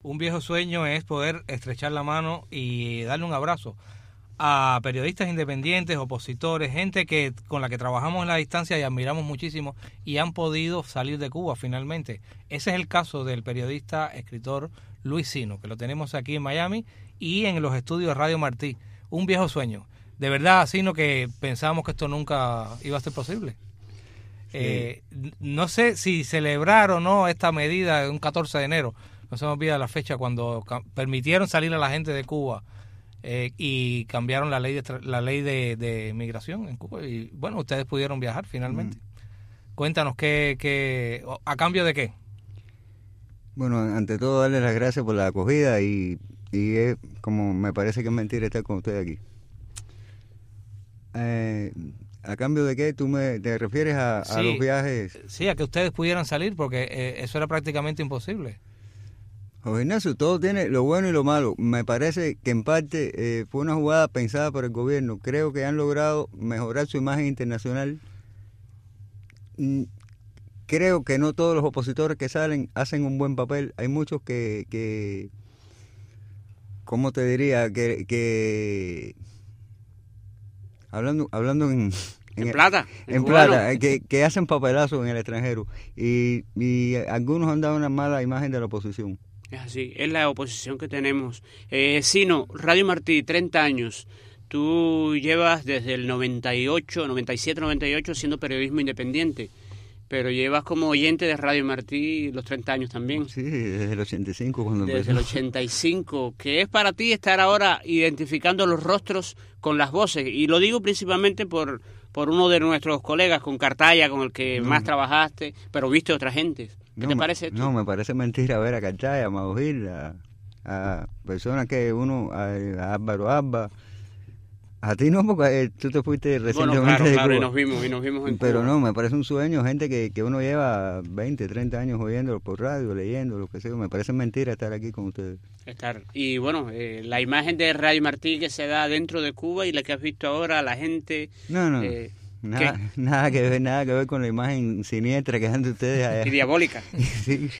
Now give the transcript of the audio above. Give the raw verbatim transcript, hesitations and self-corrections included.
un viejo sueño es poder estrechar la mano y darle un abrazo a periodistas independientes, opositores, gente que con la que trabajamos en la distancia y admiramos muchísimo y han podido salir de Cuba finalmente. Ese es el caso del periodista, escritor Luis Sino, que lo tenemos aquí en Miami y en los estudios de Radio Martí. Un viejo sueño. De verdad, Sino, que pensábamos que esto nunca iba a ser posible. Sí. Eh, no sé si celebrar o no esta medida de un catorce de enero. No se me olvida la fecha cuando permitieron salir a la gente de Cuba. Eh, y cambiaron la ley de la ley de, de migración en Cuba y bueno, ustedes pudieron viajar finalmente. Mm. Cuéntanos qué, qué, a cambio de qué. Bueno, ante todo darles las gracias por la acogida y, y es como me parece que es mentira estar con ustedes aquí. Eh, ¿A cambio de qué? ¿Tú me te refieres a, sí, a los viajes? Sí, a que ustedes pudieran salir porque eh, eso era prácticamente imposible. José Ignacio, todo tiene lo bueno y lo malo. Me parece que en parte eh, fue una jugada pensada por el gobierno. Creo que han logrado mejorar su imagen internacional. Mm, creo que no todos los opositores que salen hacen un buen papel. Hay muchos que, que ¿cómo te diría? Que, que hablando, hablando en... En, en plata. En, en plata, que, que hacen papelazos en el extranjero. Y, y algunos han dado una mala imagen de la oposición. Es así, es la oposición que tenemos. Eh, Sino, Radio Martí, treinta años. Tú llevas desde el noventa y ocho, noventa y siete, noventa y ocho haciendo periodismo independiente, pero llevas como oyente de Radio Martí los treinta años también. Sí, desde el ochenta y cinco cuando Desde empezó. el ochenta y cinco, que es para ti estar ahora identificando los rostros con las voces. Y lo digo principalmente por, por uno de nuestros colegas, con Cartaya, con el que no. más trabajaste, pero viste a otra gente. ¿Qué no, te parece esto? No, me parece mentira ver a Cartaya, a Maugil, a, a personas que uno, a, a Álvaro Alba. A ti no, porque eh, tú te fuiste recientemente bueno, claro, de claro, Cuba. y nos vimos, y nos vimos en Pero Cuba. no, me parece un sueño, gente que, que uno lleva veinte, treinta años oyéndolo por radio, leyendo, lo que sea. Me parece mentira estar aquí con ustedes. Estar. Y bueno, eh, la imagen de Radio Martí que se da dentro de Cuba y la que has visto ahora, la gente... No, no, eh, nada, nada que ver, nada que ver con la imagen siniestra que dan de ustedes allá. Y diabólica. Sí.